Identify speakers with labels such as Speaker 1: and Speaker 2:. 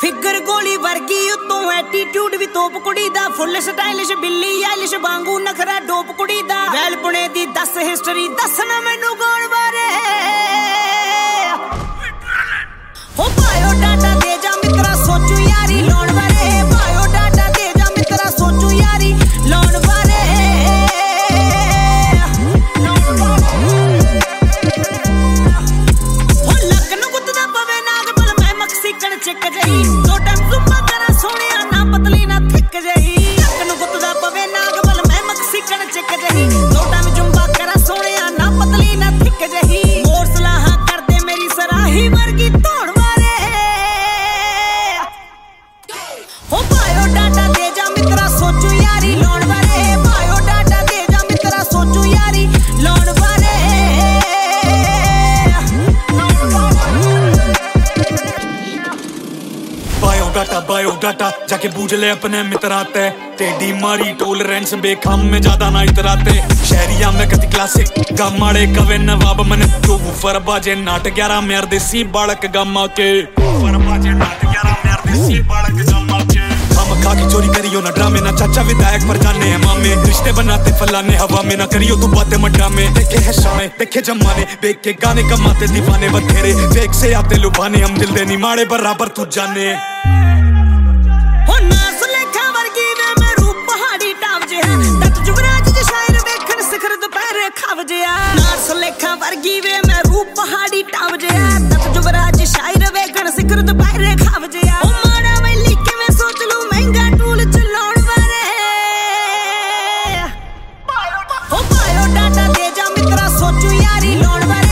Speaker 1: figure गोली वर्गी उतों attitude भी तोप कुड़ी दा फुल स्टाइलिश बिल्ली आइलिश वांगू नखरा डोप कुड़ी दा वैल पुणे दी 10 हिस्ट्री दसना मैनू कौन बारे हो पायो डाटा दे जा मित्रा सोचू यारी लौण बारे पायो डाटा दे जा मित्रा सोचू यारी लौण बारे हो लकन गुत्ता पवे नाग बल मैं मक्सिकन चिक जही दो टाइम जुम्मा करा सोनिया ना पतली ना थिक जही लकन गुत्ता पवे नाग बल मैं मक्सिकन चिक जही दो टाइम जुम्मा करा सोनिया ना पतली ना थिक जही मोर सलाह कर दे मेरी सराही वर्गी तोड़ वारे हो पायो डाटा दे जा मित्रा सोचू यारी लौण वारे पायो डाटा दे जा मित्रा सोचू यारी लौण वारे
Speaker 2: बायोडाटा जाके पूछ ले अपने मित्राते टेडी मारी टॉलरेंस बेखम में ज्यादा ना इतराते शहरिया में कति क्लासिक गमाड़े कवे नवाब मन जो वूफर बाजे नाट 11 मेर देसी बालक गमा के वूफर बाजे नाट 11 मेर देसी बालक गमा के हम खा की चोरी करियो ना ड्रामे ना चाचा विधायक पर जाने हैं मामे रिश्ते बनाते फलाने हवा में ना करियो तू बातें मड्डा में देखे है शाने देखे जमाने देख के गाने कमाते दीवाने बथेरे फेक से आते लुभाने हम दिल दे नहीं माड़े बराबर तू जाने
Speaker 1: हो नास लेखा वर्गी वे मैं रूप पहाड़ी टाव जे दत्त जुगराज जे शायर वेखन सिखर दोपहर खाव जे नास लेखा वर्गी वे मैं रूप पहाड़ी टाव जे दत्त जुगराज शायर वेखन सिखर दोपहर खाव जे ओ माड़ा वैली के मैं सोच लूं महंगा टूल चलाउण वारे हो पायो डाटा दे जा मित्रा सोचू यारी लौण वारे